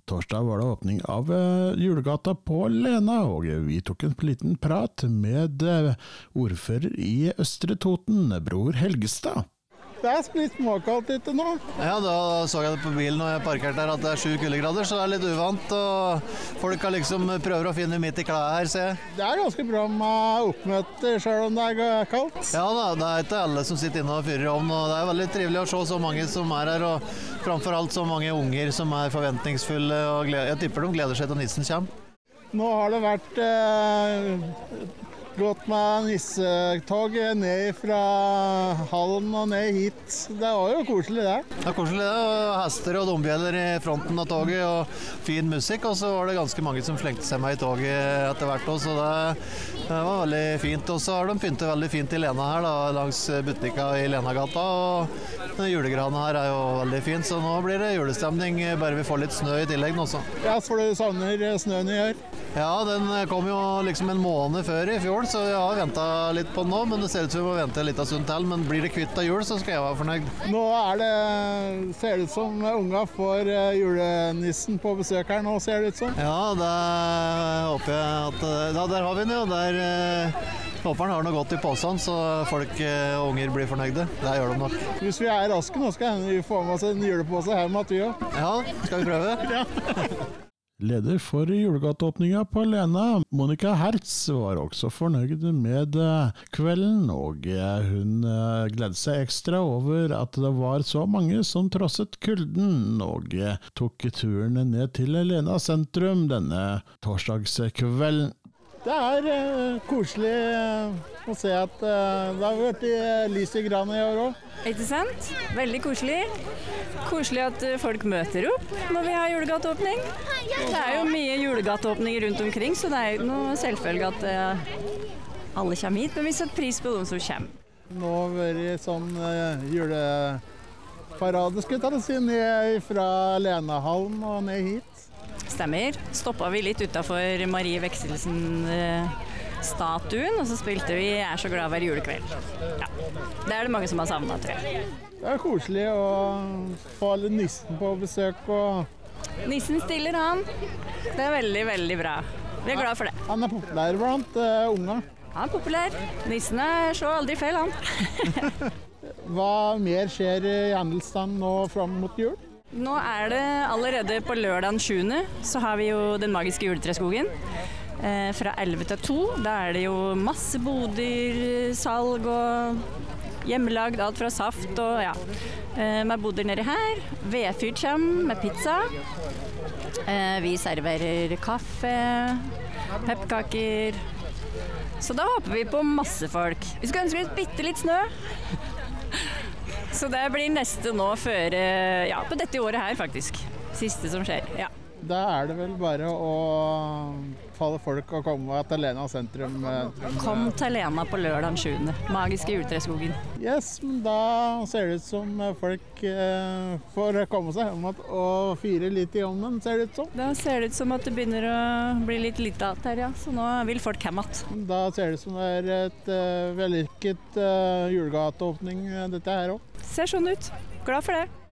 Torsdag var det åpning av julegata på Lena, og vi tok en liten prat med ordfører i Østre Toten, Bror Helgestad. Det litt småkaldt ute nå. Ja, da så jeg det på bilen når jeg parkerte der at det 7 kuldegrader, så det litt uvant. Og folk har liksom prøver å finne midt i klær her, ser jeg. Det ganske bra med oppmøte, selv om det kaldt. Ja da, det ikke alle som sitter inne og fyrer i ovnen, og det veldig trivelig å se så mange som her, og framfor alt så mange unger som forventningsfulle, og jeg tipper de gleder seg til nissen kommer. Nå har det vært gått med nissetog ned fra hallen og ned hit. Det var jo koselig det. Det var koselig det, og hester og dombjeller i fronten av toget, og fin musikk, og så var det ganske mange som slengte seg med i toget etter hvert også, så det var veldig fint. Og så har de pyntet veldig fint i Lena her, da, langs butikka i Lenagata, og julegrana her jo veldig fin, så nå blir det julestemning, bare vi får litt snø i tillegg også. Ja, for du savner snøen i år? Ja, den kom jo liksom en måned før i fjor, så jeg har ventet litt på den nå, men det ser ut som vi må vente litt av stund til, men blir det kvitt av jul, så skal jeg være fornøyd. Nå ser det ut som unga får julenissen på besøk her nå, ser det ut som. Ja, det håper jeg at... Ja, der har vi den jo, der håper han har noe godt i posen, så folk og unger blir fornøyde. Det gjør de nok. Hvis vi raske nå, skal vi få med oss en julepose her med at vi også. Ja, skal vi prøve? Ja. Leder for julegateåpninga på Lena, Monica Hertz, var også fornøyd med kvelden, og hun gledde seg ekstra over at det var så mange som trosset kulden, og tok turen ned til Lena sentrum denne torsdagskvelden. Det koselig å se at det har vært lys i granen i år også. Ikke sant? Veldig koselig. Koselig at folk møter opp når vi har julegateåpning. Det jo mye julegateåpninger rundt omkring, så det jo ikke noe selvfølge at alle kommer hit, men vi setter pris på de som kommer. Nå har det vært sånn juleparade, skulle jeg si, ned fra Lenahallen og ned hit. Stemmer. Stoppet vi litt utenfor Marie Vekselsen-statuen, og så spilte vi «Jeg så glad hver julekveld». Ja, det det mange som har savnet, tror jeg. Det koselig å få alle nissen på besøk. Nissen stiller han. Det veldig, veldig bra. Vi glad for det. Han populær blant unga. Han populær. Nissen så aldri feil, han. Hva mer skjer i Handelsstand nå frem mot jul? Nå det allerede på lørdagen 7. så har vi jo Den magiske juletreskogen fra 11 til 2. Da det jo masse boder, salg og hjemmelagd, alt fra saft og ja. Med boder nede her. Vedfyr kommer med pizza. Vi serverer kaffe, pepperkaker. Så da håper vi på masse folk. Vi skal ønske litt bitte litt snø. Så det blir neste nå før, ja, på dette året her faktisk. Siste som skjer, ja. Da det vel bare å falle folk og komme til Lena sentrum. Kom til Lena på lørdagen 7. Magiske juletreskogen. Yes, men da ser det ut som folk får komme seg hjem og fyre litt i ovnen, ser det ut som. Da ser det ut som at det begynner å bli litt at her, ja. Så nå vil folk hjem igjen. Da ser det ut som det et vellykket julegateåpning, dette her også. Ser sånn ut. Glad for det.